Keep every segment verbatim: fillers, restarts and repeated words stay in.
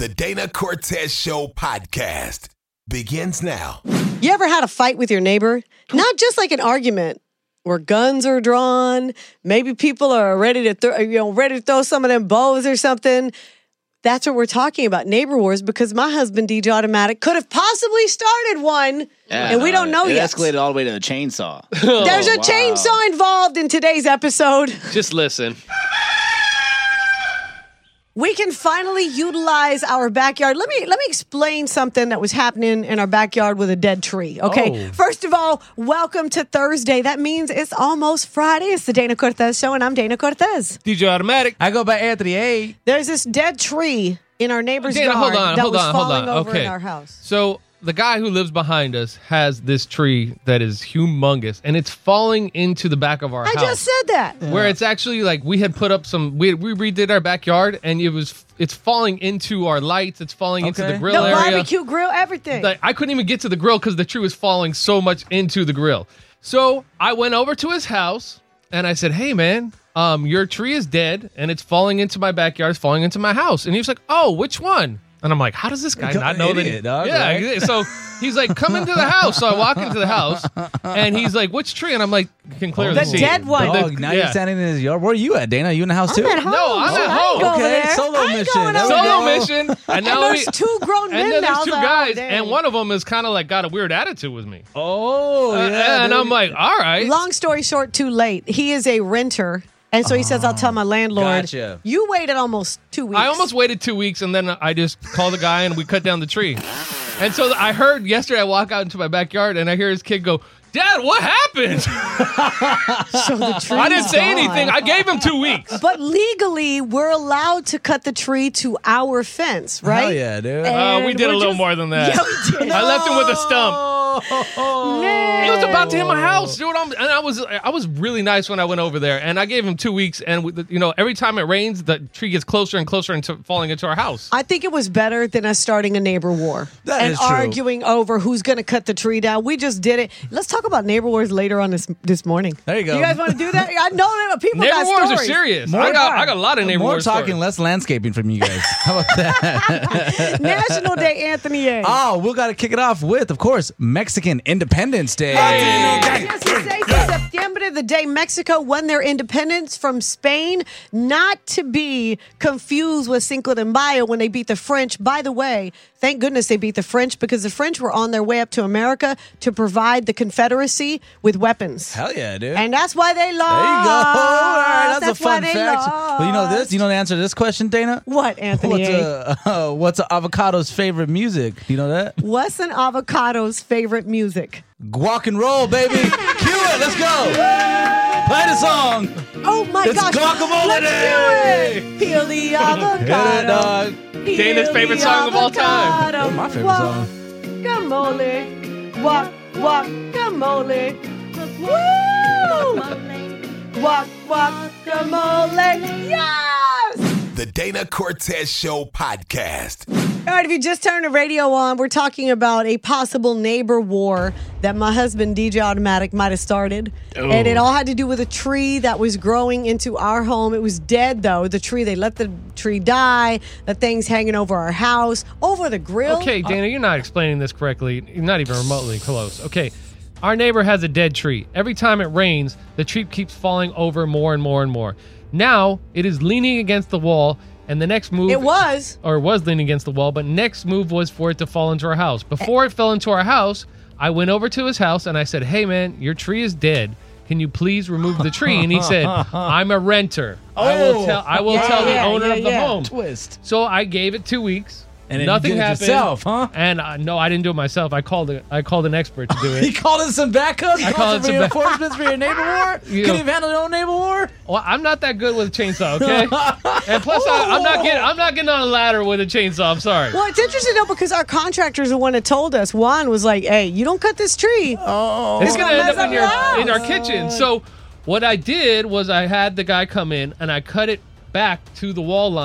The Dana Cortez Show podcast begins now. You ever had a fight with your neighbor? Not just like an argument where guns are drawn, maybe people are ready to throw, you know, ready to throw some of them bows or something. That's what we're talking about, neighbor wars, because my husband, D J Automatic, could have possibly started one, Yeah, and we don't know it yet. It escalated all the way to a chainsaw. There's a wow. chainsaw involved in today's episode. Just listen. We can finally utilize our backyard. Let me let me explain something that was happening in our backyard with a dead tree. Okay. Oh. First of all, welcome to Thursday. That means it's almost Friday. It's the Dana Cortez Show, and I'm Dana Cortez. D J Automatic. I go by Anthony A. There's this dead tree in our neighbor's Dana, yard hold on, that hold was on, hold falling on. over Okay. in our house. So the guy who lives behind us has this tree that is humongous, and it's falling into the back of our I house. just said that. Where it's actually like we had put up some, we we redid our backyard, and it was it's falling into our lights. It's falling into Okay. the grill The area. barbecue grill, everything. Like, I couldn't even get to the grill because the tree was falling so much into the grill. So I went over to his house and I said, "Hey man, um, your tree is dead and it's falling into my backyard. It's falling into my house." And he was like, "Oh, which one?" And I'm like, "How does this guy not know that?" Idiot, dog, yeah. right? So he's like, "Come into the house." So I walk into the house and he's like, "Which tree?" And I'm like, "Can clearly The see dead it." one. The- Dog, now yeah. you're standing in his yard. Where are you at, Dana? You in the house too? I'm at home. No, I'm at I ain't home. going Okay, there. solo I ain't mission. going There over we Solo there. go. mission. And And now there's we, two grown men and then now. there's two so- guys, oh, dang. and one of them is kind of like got a weird attitude with me. Oh, Uh, yeah. and dude. I'm like, all right. Long story short, too late. He is a renter. And so he says, I'll tell my landlord. Gotcha. You waited almost two weeks. I almost waited two weeks, and then I just called the guy, and we cut down the tree. And so I heard yesterday, I walk out into my backyard, and I hear his kid go, "Dad, what happened?" So the tree I didn't say anything. I gave him two weeks. But legally, we're allowed to cut the tree to our fence, right? Hell yeah, dude. Uh, we And did a we're little just- more than that. Yeah, we did. I left him with a stump. Man. He was about to hit my house, dude. I'm, and I was I was really nice when I went over there, and I gave him two weeks. And we, you know, every time it rains, the tree gets closer and closer into falling into our house. I think it was better than us starting a neighbor war That and is true. arguing over who's going to cut the tree down. We just did it. Let's talk about neighbor wars later on this this morning. There you go. You guys want to do that? I know that people Neighbor got wars stories. are serious. More- I got I got a lot of neighbor More wars. talking, stories. less landscaping from you guys. How about that? National Day, Anthony A. Oh, we got to kick it off with, of course, Mexican Independence Day. Yes, it says September, the day Mexico won their independence from Spain, not to be confused with Cinco de Mayo when they beat the French. By the way, thank goodness they beat the French because the French were on their way up to America to provide the Confederacy with weapons. Hell yeah, dude. And that's why they lost. There you go. All right, that's, a why fun they fact. lost. Well, you know this? You know the answer to this question, Dana? What, Anthony What's A? a, uh, what's a avocado's favorite music? Do you know that? What's an avocado's favorite music? Guac and roll, baby. Cue it. Let's go. Play the song. Oh my It's gosh. guacamole Let's day. do it. Peel the Hit it, avocado. dog. Peel Dana's the favorite song of all time. avocado. That's my favorite Walk, song. Guacamole. Walk, guacamole. Woo! Walk, guacamole. Yes! The Dana Cortez Show podcast. All right, if you just turned the radio on, we're talking about a possible neighbor war that my husband, D J Automatic, might have started. And it all had to do with a tree that was growing into our home. It was dead, though, the tree. They let the tree die. The thing's hanging over our house, over the grill. Okay, Dana, you're not explaining this correctly. You're not even remotely close. Okay, our neighbor has a dead tree. Every time it rains, the tree keeps falling over more and more and more. Now, it is leaning against the wall, and the next move... It was. Or was leaning against the wall, but next move was for it to fall into our house. Before it fell into our house, I went over to his house, and I said, "Hey, man, your tree is dead. Can you please remove the tree?" And he said, "I'm a renter. I will tell I will Yeah, tell the yeah, owner yeah, of the yeah. home." Twist. So I gave it two weeks. And then Nothing you did it happened. yourself, huh? And uh, no, I didn't do it myself. I called it. I called an expert to do He it. called in some backup? He I called called some in some back- reinforcements for your neighbor war? You Couldn't know- even handle your own neighbor war? Well, I'm not that good with a chainsaw, okay? And plus, I, I'm not getting. I'm not getting on a ladder with a chainsaw. I'm sorry. Well, it's interesting, though, because our contractor's the one that told us. Juan was like, hey, you don't cut this tree. Oh. It's gonna gonna end up mess in your up your in our house. kitchen. So what I did was I had the guy come in and I cut it back to the wall line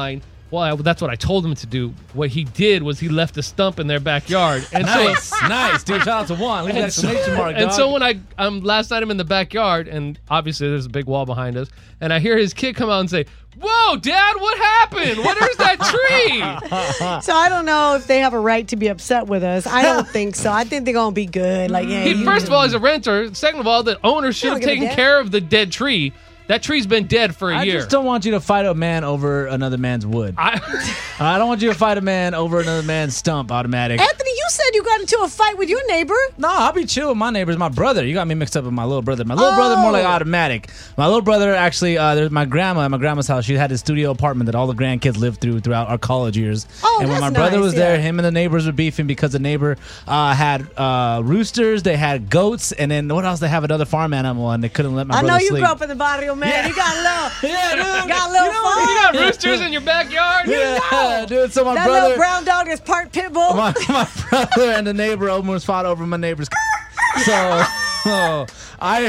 Well, I, that's what I told him to do. What he did was he left a stump in their backyard. And Nice, so, nice, dude. Shout out to Juan. Leave an and so, exclamation mark, and dog. so when I um last night I'm in the backyard, and obviously there's a big wall behind us, and I hear his kid come out and say, "Whoa, Dad, what happened? Where's that tree?" So I don't know if they have a right to be upset with us. I don't think so. I think they're gonna be good. Like, yeah. He, you- first of all, he's a renter. Second of all, the owner should have give a taken damn. care of the dead tree. That tree's been dead for a I year. just don't want you to fight a man over another man's wood. I, I don't want you to fight a man over another man's stump, automatic. Anthony, you said you got into a fight with your neighbor. No, I'll be chill with my neighbors. My brother. You got me mixed up with my little brother. My little brother more like Oh. automatic. My little brother actually, uh, there's my grandma at my grandma's house. She had a studio apartment that all the grandkids lived through throughout our college years. Oh, and when my that's brother nice, was there, yeah. him and the neighbors were beefing because the neighbor uh, had uh, roosters, they had goats, and then what else? They have another farm animal, and they couldn't let my I brother know you sleep. grew up in the barrio, man. Yeah. You got a little, Yeah, dude. got a little fun. you got roosters in your backyard? Yeah, dude. So my That brother, little brown dog is part pit bull. my, my brother and the neighbor almost fought over my neighbor's. So oh, I.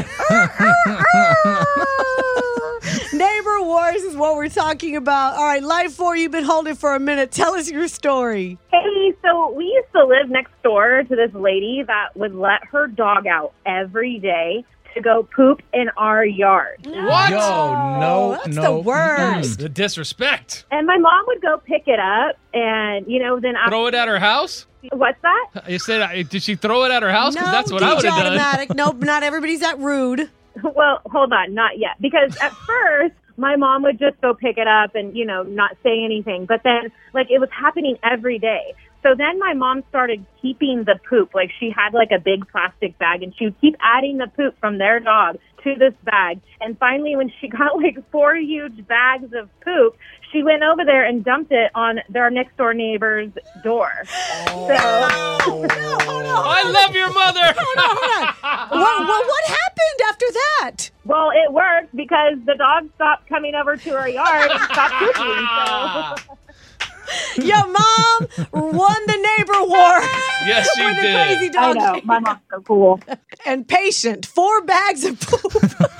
Neighbor wars is what we're talking about. All right, Life four, you've been holding for a minute. Tell us your story. Hey, so we used to live next door to this lady that would let her dog out every day to go poop in our yard. What? Yo, no, Oh, that's no. the worst. The disrespect. And my mom would go pick it up, and, you know, then after, Throw it at her house? what's that? You said, uh, did she throw it at her house? Because No, that's what I would D J have done. Automatic. Nope, not everybody's that rude. Well, hold on, not yet. Because at first, my mom would just go pick it up and, you know, not say anything. But then, like, it was happening every day. So then my mom started keeping the poop. Like, she had, like, a big plastic bag, and she would keep adding the poop from their dog to this bag. And finally, when she got, like, four huge bags of poop, she went over there and dumped it on their next-door neighbor's door. So, I love your mother. What, what, what happened after that? well, it worked because the dog stopped coming over to her yard and stopped pooping. So. Your mom won the neighbor war. Yes, she with the did. crazy I dog. know. My mom's so cool. And patient. Four bags of poop.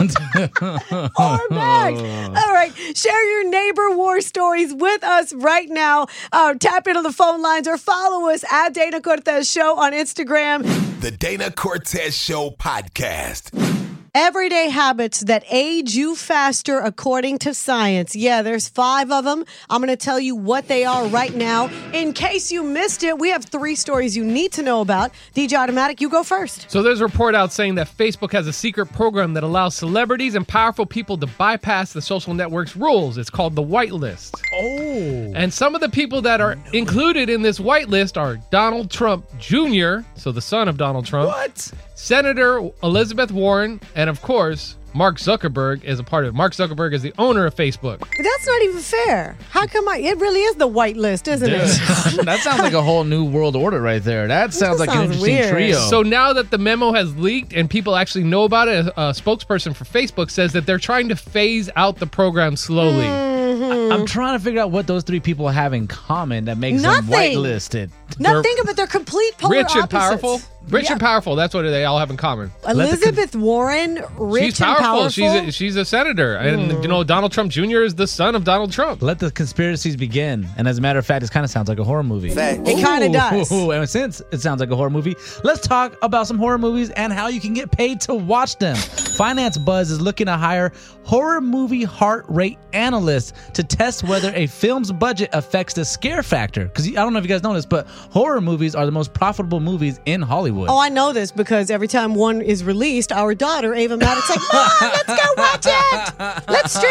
Four bags. All right. Share your neighbor war stories with us right now. Uh, tap into the phone lines or follow us at Dana Cortez Show on Instagram. The Dana Cortez Show podcast. Everyday habits that age you faster according to science. Yeah, there's five of them. I'm going to tell you what they are right now. In case you missed it, we have three stories you need to know about. D J Automatic, you go first. So there's a report out saying that Facebook has a secret program that allows celebrities and powerful people to bypass the social network's rules. It's called the whitelist. Oh. And some of the people that are included in this whitelist are Donald Trump Junior, so the son of Donald Trump. What? Senator Elizabeth Warren, and of course, Mark Zuckerberg is a part of it. Mark Zuckerberg is the owner of Facebook. But that's not even fair. How come I, it really is the white list, isn't it? That sounds like a whole new world order right there. That sounds like an sounds interesting weird. trio. So now that the memo has leaked and people actually know about it, a, a spokesperson for Facebook says that they're trying to phase out the program slowly. I'm trying to figure out what those three people have in common that makes Nothing. them whitelisted. Nothing, but they're complete polar Rich and opposites. powerful. Rich Yeah. and powerful. That's what they all have in common. Elizabeth Warren, rich She's and powerful. powerful. She's a, she's a senator, and you know Donald Trump Junior is the son of Donald Trump. Let the conspiracies begin. And as a matter of fact, it kind of sounds like a horror movie. It kinda does. Ooh, and since it sounds like a horror movie, let's talk about some horror movies and how you can get paid to watch them. Finance Buzz is looking to hire horror movie heart rate analysts to test whether a film's budget affects the scare factor. Because I don't know if you guys know this, but horror movies are the most profitable movies in Hollywood. Oh, I know this because every time one is released, our daughter, Ava Maddox, like, Mom, let's go watch it. Let's stream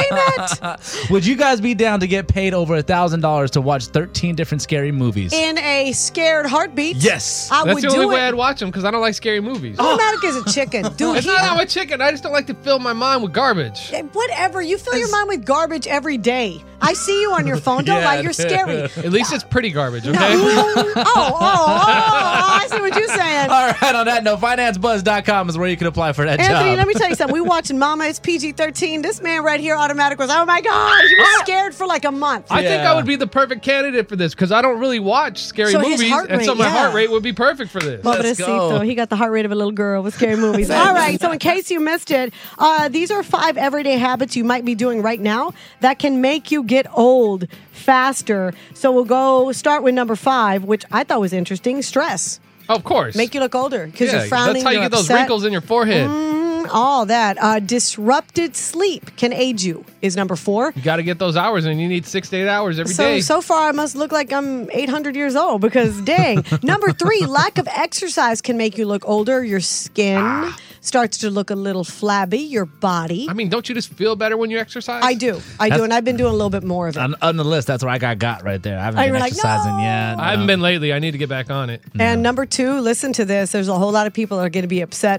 it. Would you guys be down to get paid over a thousand dollars to watch thirteen different scary movies? In a scared heartbeat. Yes. I That's would the do only way it. I'd watch them because I don't like scary movies. Ava Maddox is a chicken. Dude, It's he, not that I'm a chicken. I just don't like to fill my mind with garbage. whatever. You fill your mind with garbage every day. I see you on your phone. Don't Yeah. lie. You're scary. At least it's pretty garbage, okay? oh, oh, oh, oh, I see what you're saying. All right, on that note, finance buzz dot com is where you can apply for that Anthony, job. let me tell you something. We watching Mama, it's P G thirteen. This man right here, Automatic, was, oh my God, he was scared for like a month. I think Yeah. I would be the perfect candidate for this because I don't really watch scary So his movies, heart and so rate, my yeah. heart rate would be perfect for this. Let's go. Pobrecito. He got the heart rate of a little girl with scary movies. All right, so in case you missed it, uh, these are five everyday habits you might be doing right now that can make you get old faster. So we'll go start with number five, which I thought was interesting. Stress. Of course. Make you look older because yeah, you're frowning. That's how you you're get those upset. wrinkles in your forehead. Mm, all that. Uh, disrupted sleep can age you is number four. You got to get those hours, and you need six to eight hours every so, day. So far, I must look like I'm eight hundred years old because, dang. Number three, lack of exercise can make you look older. Your skin ah. starts to look a little flabby. Your body. I mean, don't you just feel better when you exercise? I do. I That's, do, and I've been doing a little bit more of it. On, on the list, that's where I got got right there. I haven't oh, been like, exercising no. yet. No. I haven't been lately. I need to get back on it. No. And number two, listen to this. There's a whole lot of people that are going to be upset.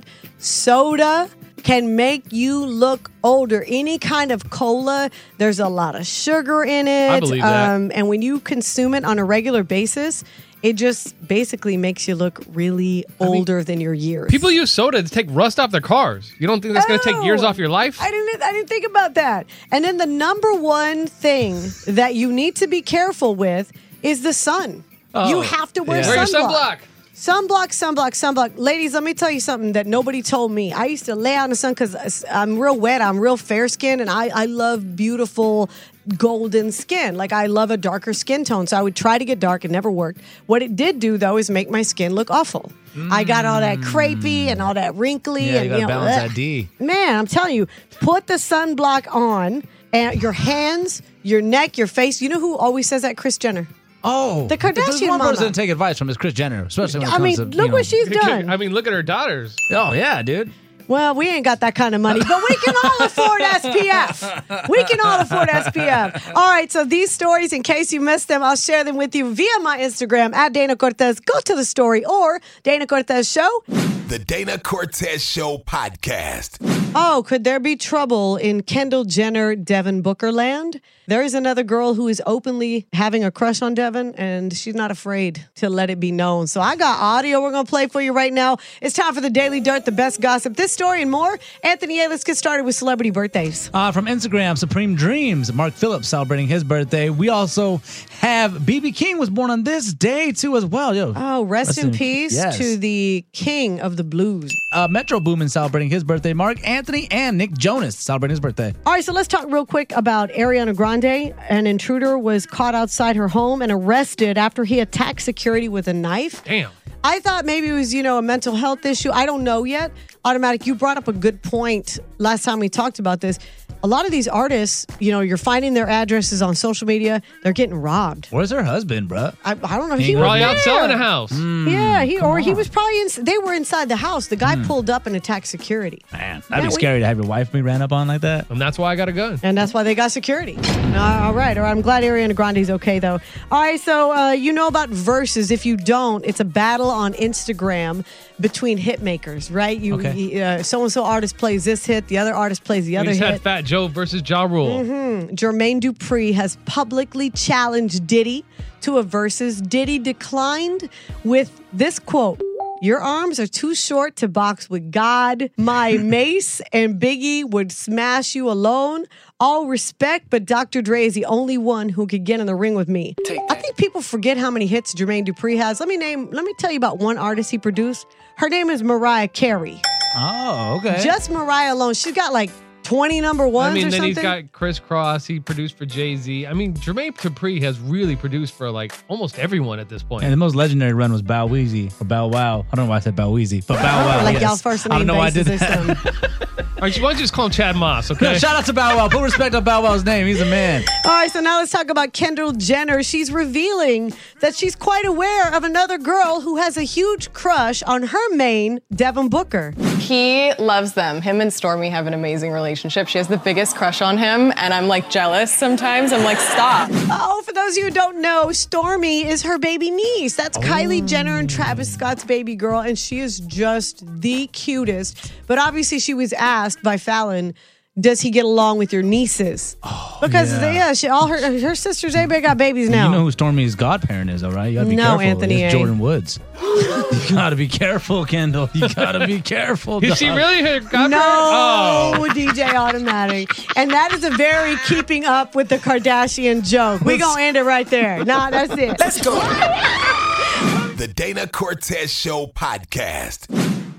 Soda can make you look older. Any kind of cola, there's a lot of sugar in it. I believe that. Um, and when you consume it on a regular basis, it just basically makes you look really older I mean, than your years. People use soda to take rust off their cars. You don't think that's oh, going to take years off your life? I didn't. I didn't think about that. And then the number one thing that you need to be careful with is the sun. Oh, you have to wear yeah. sunblock. Wear your sunblock. Sunblock, sunblock, sunblock. Ladies, let me tell you something that nobody told me. I used to lay out in the sun because I'm real wet. I'm real fair skinned, and I, I love beautiful golden skin. Like, I love a darker skin tone. So I would try to get dark. It never worked. What it did do, though, is make my skin look awful. Mm. I got all that crepey and all that wrinkly. Yeah, and you got to you know, balance ugh. that D. Man, I'm telling you, put the sunblock on, and your hands, your neck, your face. You know who always says that? Kris Jenner. Oh, the Kardashian There's one mama. person to take advice from is Kris Jenner, especially when it I comes mean, to, look you know, what she's done. I mean, look at her daughters. Oh, yeah, dude. Well, we ain't got that kind of money, but we can all afford S P F. We can all afford S P F. All right, so these stories, in case you missed them, I'll share them with you via my Instagram, at Dana Cortez. Go to the story, or Dana Cortez Show. The Dana Cortez Show podcast. Oh, could there be trouble in Kendall Jenner, Devin Booker land? There is another girl who is openly having a crush on Devin, and she's not afraid to let it be known. So I got audio we're going to play for you right now. It's time for the Daily Dirt, the best gossip. This story and more. Anthony A., let's get started with celebrity birthdays. Uh, from Instagram, Supreme Dreams, Mark Phillips celebrating his birthday. We also have B B King was born on this day, too, as well. Yo, oh, rest, rest in, in peace yes. to the king of the blues. Uh, Metro Boomin celebrating his birthday. Mark Anthony and Nick Jonas celebrating his birthday. All right, so let's talk real quick about Ariana Grande. An intruder was caught outside her home and arrested after he attacked security with a knife. Damn. I thought maybe it was, you know, a mental health issue. I don't know yet. Automatic, you brought up a good point last time we talked about this. A lot of these artists, you know, you're finding their addresses on social media. They're getting robbed. Where's her husband, bro? I, I don't know. He, he was probably there. out selling a house. Mm, yeah, he or on. he was probably in. They were inside the house. The guy mm. pulled up and attacked security. Man, that'd yeah, be scary we, to have your wife be ran up on like that. And that's why I got a gun. And that's why they got security. uh, all right, all right. I'm glad Ariana Grande's okay though. All right, so uh, you know about Versus. If you don't, it's a battle on Instagram between hit makers, right? You, okay. uh, so-and-so artist plays this hit, the other artist plays the we other just hit. had Fat Joe versus Ja Rule. Mm-hmm. Jermaine Dupri has publicly challenged Diddy to a versus. Diddy declined with this quote: "Your arms are too short to box with God. My Mace and Biggie would smash you alone. All respect, but Doctor Dre is the only one who could get in the ring with me." I think people forget how many hits Jermaine Dupri has. Let me name. Let me tell you about one artist he produced. Her name is Mariah Carey. Oh, okay. Just Mariah alone, she's got like twenty number ones. I mean, or then something. he's got Criss Cross. He produced for Jay-Z. I mean, Jermaine Dupri has really produced for like almost everyone at this point. And the most legendary run was Bow Weezy or Bow Wow. I don't know why I said Bow Weezy, but Bow Wow. Like yes. y'all's first name I don't know why I did basis that. All right, why don't you just call him Chad Moss, okay? No, shout out to Bow Wow. Put respect on Bow Wow's name. He's a man. All right, so now let's talk about Kendall Jenner. She's revealing that she's quite aware of another girl who has a huge crush on her main, Devin Booker. He loves them. Him and Stormi have an amazing relationship. She has the biggest crush on him, and I'm like jealous sometimes. I'm like, stop. Oh, for those of you who don't know, Stormi is her baby niece. That's oh. Kylie Jenner and Travis Scott's baby girl, and she is just the cutest. But obviously, she was asked by Fallon, does he get along with your nieces? Oh, because yeah, yeah she, all her her sisters, everybody got babies now. You know who Stormi's godparent is, though, right? You gotta be no, careful. Anthony It's A. Jordan Woods. You gotta be careful, Kendall. You gotta be careful. Is dog. she really her godparent? No, Oh. D J Automatic. And that is a very keeping up with the Kardashian joke. We gonna end it right there. Nah, that's it. Let's go. The Dana Cortez Show podcast.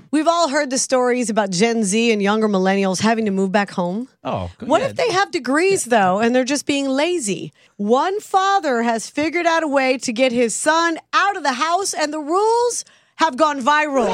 We've all heard the stories about Gen Z and younger millennials having to move back home. Oh, go What ahead. if they have degrees, though, and they're just being lazy? One father has figured out a way to get his son out of the house, and the rules have gone viral.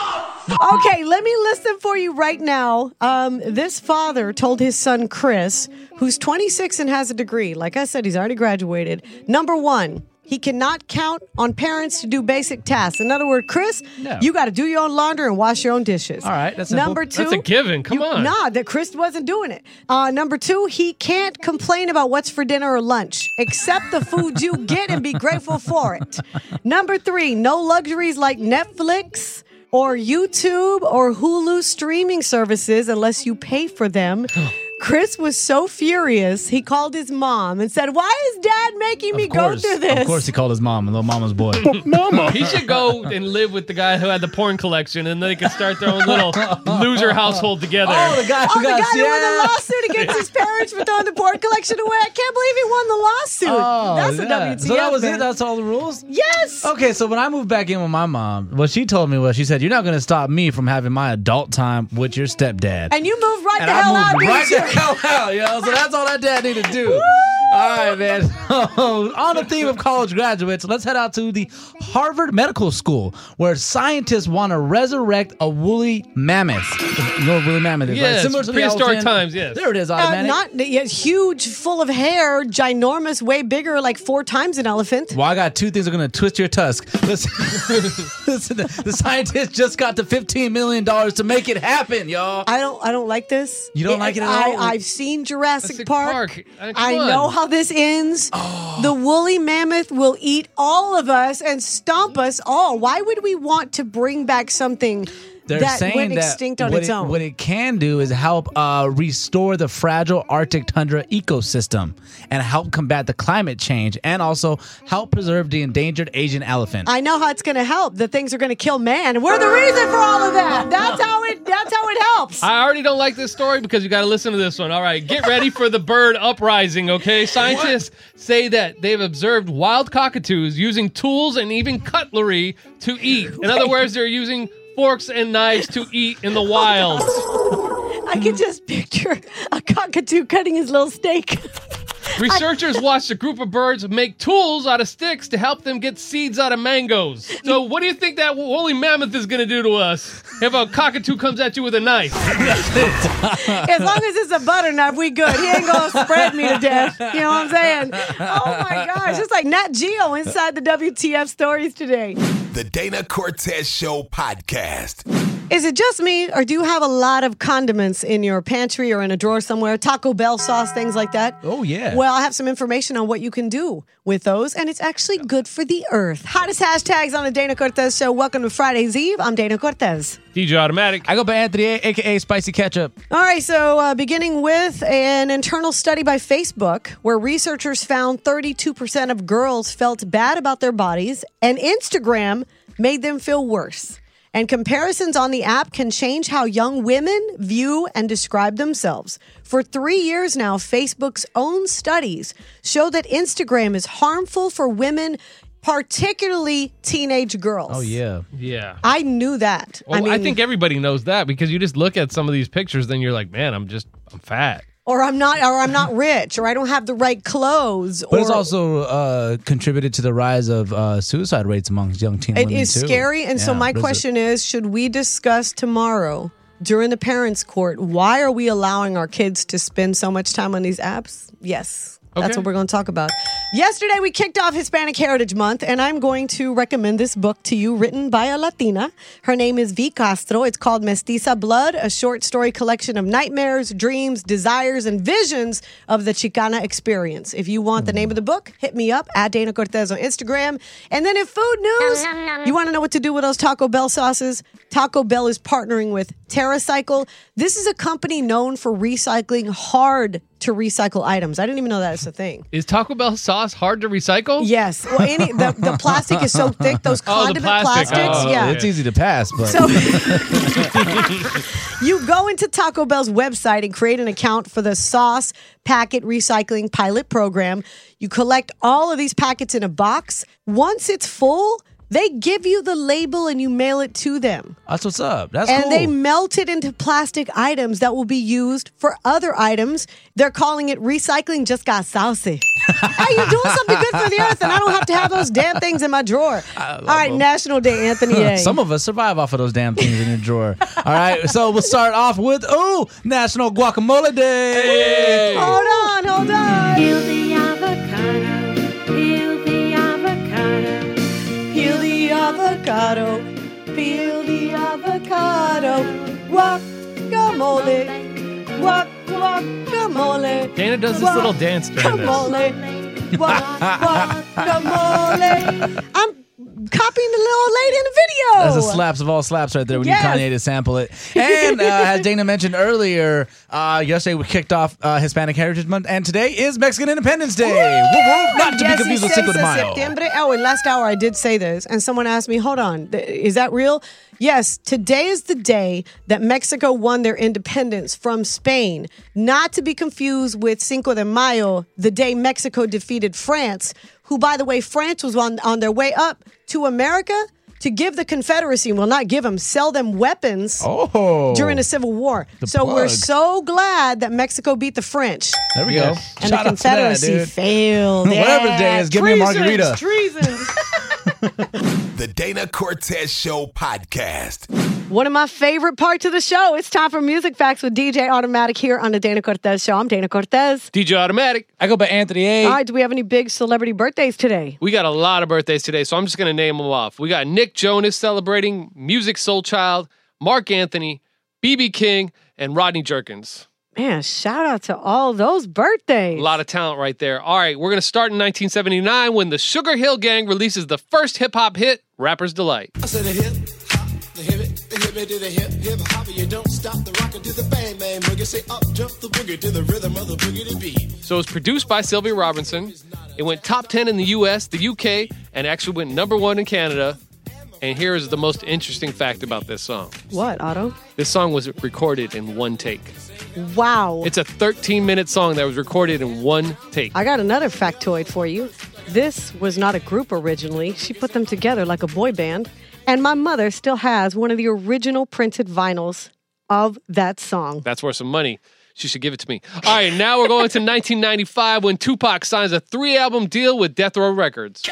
Okay, let me list them for you right now. Um, this father told his son, Chris, who's twenty-six and has a degree. Like I said, he's already graduated. Number one, he cannot count on parents to do basic tasks. In other words, Chris, No. you got to do your own laundry and wash your own dishes. All right, that's simple. Number two. That's a given. Come you- on. Nah, that Chris wasn't doing it. Uh, number two, he can't complain about what's for dinner or lunch. Accept the food you get and be grateful for it. Number three, no luxuries like Netflix or YouTube or Hulu streaming services unless you pay for them. Chris was so furious, he called his mom and said, "Why is Dad making me Of course, go through this?" Of course, he called his mom, little mama's boy. Mama. He should go and live with the guy who had the porn collection, and they could start their own little loser household together. Oh, the guy Oh, who the guy got who won the yeah. lawsuit against his parents for throwing the porn collection away. I can't believe he won the lawsuit. Oh, That's a yeah. W T F. So that was man. it. That's all the rules. Yes. Okay, so when I moved back in with my mom, what she told me was, she said, "You're not going to stop me from having my adult time with your stepdad." And you moved right And the I hell out, moved didn't right you? the hell out, yo. So that's all that dad needed to do. All right, man. So, on the theme of college graduates, let's head out to the Harvard Medical School, where scientists want to resurrect a woolly mammoth. You know what woolly mammoth is, right? Yes, Similar to the prehistoric elephant. times, yes. There it is, Uh, automatic. not yeah, huge, full of hair, ginormous, way bigger, like four times an elephant. Well, I got two things that are going to twist your tusk. Listen, listen, the, the scientists just got the fifteen million dollars to make it happen, y'all. I don't. I don't like this. You don't like it at all? I, I've seen Jurassic Jurassic Park. Park. Uh, come I on. know how this ends. The woolly mammoth will eat all of us and stomp us all. Why would we want to bring back something They're that saying went that extinct on what its it, own? What it can do is help uh, restore the fragile Arctic tundra ecosystem and help combat the climate change and also help preserve the endangered Asian elephant. I know how it's going to help. The things are going to kill man. We're the reason for all of that. That's how it. That's how it helps. I already don't like this story because you got to listen to this one. All right, get ready for the bird uprising, okay? Scientists say that they've observed wild cockatoos using tools and even cutlery to eat. In other words, they're using forks and knives to eat in the wild. I can just picture a cockatoo cutting his little steak. Researchers watched a group of birds make tools out of sticks to help them get seeds out of mangoes. So what do you think that woolly mammoth is going to do to us if a cockatoo comes at you with a knife? As long as it's a butter knife, we good. He ain't gonna spread me to death. You know what I'm saying? Oh my gosh, it's like Nat Geo inside the W T F stories today. The Dana Cortez Show podcast. Is it just me, or do you have a lot of condiments in your pantry or in a drawer somewhere? Taco Bell sauce, things like that? Oh, yeah. Well, I have some information on what you can do with those, and it's actually good for the earth. Hottest hashtags on the Dana Cortez Show. Welcome to Friday's Eve. I'm Dana Cortez. D J Automatic. I go by Anthony A, aka Spicy Ketchup. All right, so uh, beginning with an internal study by Facebook where researchers found thirty-two percent of girls felt bad about their bodies, and Instagram made them feel worse. And comparisons on the app can change how young women view and describe themselves. For three years now, Facebook's own studies show that Instagram is harmful for women, particularly teenage girls. Oh, yeah. Yeah. I knew that. Well, I, I mean, think everybody knows that because you just look at some of these pictures, then you're like, man, I'm just, I'm fat. or I'm not, or I'm not rich, or I don't have the right clothes. But or it's also uh, contributed to the rise of uh, suicide rates amongst young teen It women, is too. scary. And so Yeah, my there's a- question is, should we discuss tomorrow during the parents' court, why are we allowing our kids to spend so much time on these apps? Yes. That's Okay. what we're going to talk about. Yesterday, we kicked off Hispanic Heritage Month, and I'm going to recommend this book to you, written by a Latina. Her name is V. Castro. It's called Mestiza Blood, a short story collection of nightmares, dreams, desires, and visions of the Chicana experience. If you want the name of the book, hit me up at Dana Cortez on Instagram. And then in food news, you want to know what to do with those Taco Bell sauces? Taco Bell is partnering with TerraCycle. This is a company known for recycling hard to recycle items. I didn't even know that is a thing. Is Taco Bell sauce hard to recycle? Yes. Well, any the, the plastic is so thick, those Oh, the condiment plastic. plastics. Oh, yeah. okay. It's easy to pass, but So you go into Taco Bell's website and create an account for the sauce packet recycling pilot program. You collect all of these packets in a box. Once it's full, They give you the label and you mail it to them. That's what's up. That's and cool. they melt it into plastic items that will be used for other items. They're calling it recycling just got saucy. Hey, you're doing something good for the earth, and I don't have to have those damn things in my drawer. All right, them. National Day, Anthony A. Some of us survive off of those damn things in your drawer. All right, so we'll start off with, ooh, National Guacamole Day. Hey. Hold on, hold on. Peel the avocado, peel the avocado. Peel the avocado, peel the avocado. Guacamole, guac, guacamole. Dana does this little dance during this. Guacamole, guac, guacamole. I'm copying the little old lady in the video. That's the slaps of all slaps right there. We Yes. need Kanye to sample it. And uh, as Dana mentioned earlier, uh, yesterday we kicked off uh, Hispanic Heritage Month, and today is Mexican Independence Day. Woo! Woo! Not to Yes, be confused with it Cinco says de Mayo. Septiembre. Oh, and last hour I did say this, and someone asked me, hold on, th- is that real? Yes, today is the day that Mexico won their independence from Spain. Not to be confused with Cinco de Mayo, the day Mexico defeated France, who, by the way, France was on, on their way up to America to give the Confederacy, well, not give them, sell them weapons Oh. during the Civil War. The So we're plug. so glad that Mexico beat the French. There we Yes. go. And Shout the out to that, Confederacy dude. failed. Whatever Yeah. the day is, give me a Treasons, margarita. Treasons. The Dana Cortez Show podcast. One of my favorite parts of the show. It's time for Music Facts with D J Automatic here on the Dana Cortez Show. I'm Dana Cortez. D J Automatic. I go by Anthony A. All right, do we have any big celebrity birthdays today? We got a lot of birthdays today, so I'm just going to name them off. We got Nick Jonas celebrating, Music Soul Child, Mark Anthony, B B King, and Rodney Jerkins. Man, shout out to all those birthdays. A lot of talent right there. All right, we're going to start in nineteen seventy-nine when the Sugar Hill Gang releases the first hip-hop hit, Rapper's Delight. I said the hip hop, the hip it, the hip it to the hip hip hop. You don't stop the rockin' to the bang bang boogie. Say up jump the boogie to the rhythm of the boogie to beat. So it was produced by Sylvia Robinson. It went top ten in the U S, the U K, and actually went number one in Canada. And here is the most interesting fact about this song. What, Otto? This song was recorded in one take. Wow. It's a thirteen-minute song that was recorded in one take. I got another factoid for you. This was not a group originally. She put them together like a boy band. And my mother still has one of the original printed vinyls of that song. That's worth some money. She should give it to me. All right, now we're going to nineteen ninety-five when Tupac signs a three-album deal with Death Row Records.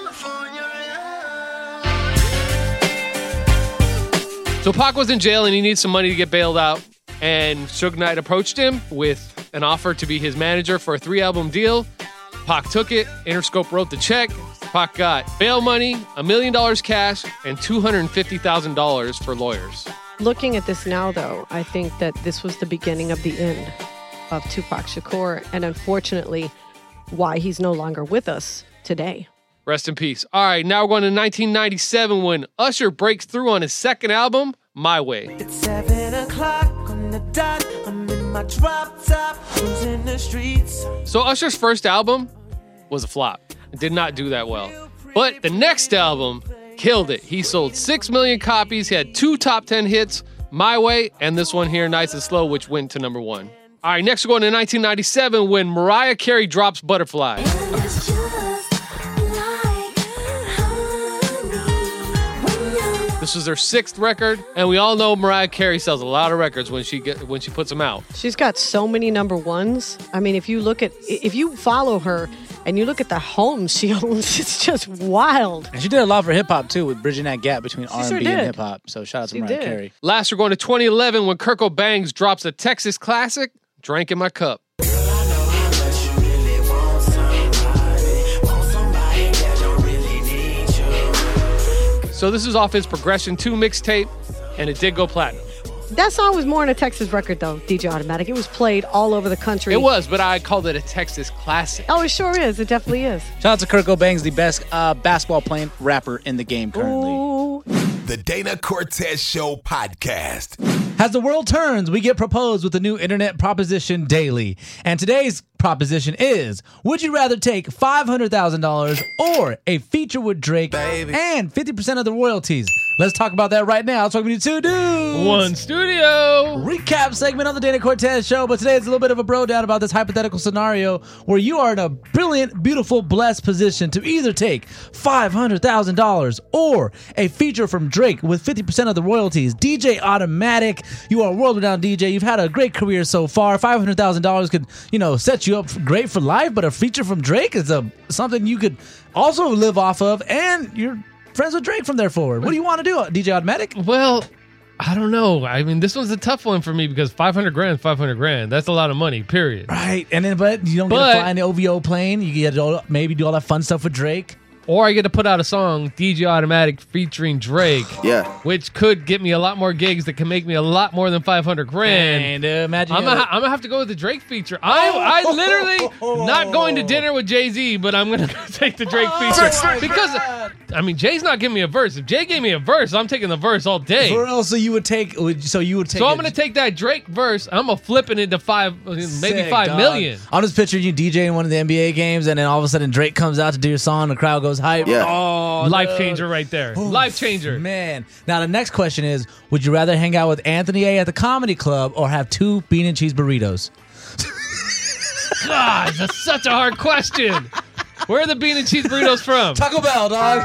So Pac was in jail and he needs some money to get bailed out. And Suge Knight approached him with an offer to be his manager for a three-album deal. Pac took it. Interscope wrote the check. Pac got bail money, a million dollars cash, and two hundred fifty thousand dollars for lawyers. Looking at this now, though, I think that this was the beginning of the end of Tupac Shakur, and unfortunately, why he's no longer with us today. Rest in peace. All right, now we're going to nineteen ninety-seven when Usher breaks through on his second album, My Way. It's seven o'clock on the dot. I'm in my drop top, cruising the streets. So Usher's first album was a flop. It did not do that well. But the next album killed it. He sold six million copies. He had two top ten hits, My Way, and this one here, Nice and Slow, which went to number one. All right, next we're going to nineteen ninety-seven when Mariah Carey drops Butterfly. It's just like honey. This was their sixth record, and we all know Mariah Carey sells a lot of records when she get when she puts them out. She's got so many number ones. I mean, if you look at, if you follow her and you look at the homes she owns, it's just wild. And she did a lot for hip hop too, with bridging that gap between R and B sure and did. hip hop. So shout out to She Mariah did. Carey. Last, we're going to twenty eleven when Kirk O'Bangs drops a Texas classic, Drank in My Cup. So this is off his Progression two mixtape, and it did go platinum. That song was more in a Texas record, though, D J Automatic. It was played all over the country. It was, but I called it a Texas classic. Oh, it sure is. It definitely is. Shout out to Kurt Cobain's the best uh, basketball playing rapper in the game currently. Ooh. The Dana Cortez Show podcast. As the world turns, we get proposed with a new internet proposition daily. And today's proposition is, would you rather take five hundred thousand dollars or a feature with Drake and fifty percent of the royalties? Let's talk about that right now. Let's talk about two dudes. One studio. Recap segment on the Dana Cortez Show, but today it's a little bit of a bro down about this hypothetical scenario where you are in a brilliant, beautiful, blessed position to either take five hundred thousand dollars or a feature from Drake with fifty percent of the royalties. D J Automatic, you are a world-renowned D J. You've had a great career so far. five hundred thousand dollars could, you know, set you up for- great for life, but a feature from Drake is a something you could also live off of, and you're friends with Drake from there forward. What do you want to do, D J Automatic? Well, I don't know. I mean, this one's a tough one for me because five hundred grand, five hundred grand. That's a lot of money, period. Right, and then but you don't get But- to fly in the O V O plane. You get to all- maybe do all that fun stuff with Drake. Or I get to put out a song, D J Automatic featuring Drake. Yeah. Which could get me a lot more gigs that can make me a lot more than five hundred grand. And uh, imagine I'm you gonna, have ha- I'm gonna have to go with the Drake feature. I, I literally not going to dinner with Jay-Z, but I'm gonna take the Drake feature because I mean Jay's not giving me a verse. If Jay gave me a verse, I'm taking the verse all day. For real, so you would take. would- So you would take. So I'm a- gonna take that Drake verse. I'm gonna flip it into five, maybe Sick, five dog. million. I'm just picturing you DJing one of the N B A games, and then all of a sudden Drake comes out to do your song, the crowd goes hype. Yeah. Oh, Life dude. changer right there. Life changer. Man. Now the next question is: would you rather hang out with Anthony A at the comedy club or have two bean and cheese burritos? God, that's such a hard question. Where are the bean and cheese burritos from? Taco Bell, dog.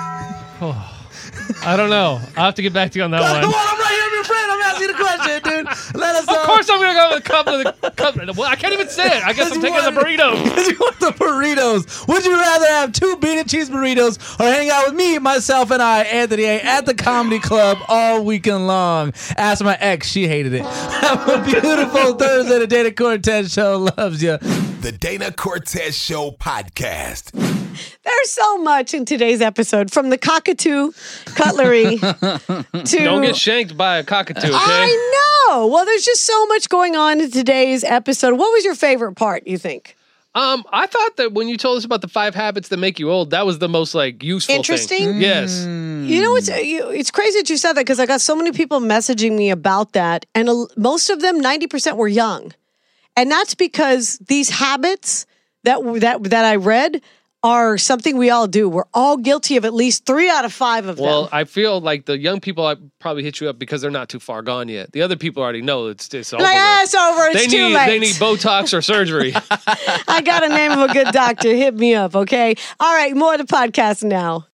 I don't know. I'll have to get back to you on that Come on, one. I'm right here, I'm your friend. I'm asking you the question, dude. Let us know. Of course I'm going to go with a couple of the cup. Well, I can't even say it. I guess I'm taking the burritos. Because you want the burritos. Would you rather have two bean and cheese burritos or hang out with me, myself, and I, Anthony A, at the comedy club all weekend long? Ask my ex. She hated it. Have a beautiful Thursday. The Dana Cortez Show loves you. The Dana Cortez Show podcast. There's so much in today's episode, from the cockatoo cutlery to. Don't get shanked by a cockatoo, okay? I know. Well, there's just so much going on in today's episode. What was your favorite part, you think? Um, I thought that when you told us about the five habits that make you old, that was the most like useful Interesting? thing. Yes. You know, it's you, it's crazy that you said that because I got so many people messaging me about that, and a, most of them, ninety percent, were young, and that's because these habits that that that I read are something we all do. We're all guilty of at least three out of five of Well, them. I feel like the young people I probably hit you up because they're not too far gone yet. The other people already know it's it's over. Like, ah, with. it's over. It's they too need late. they need Botox or surgery. I got a name of a good doctor. Hit me up, okay? All right, more of the podcast now.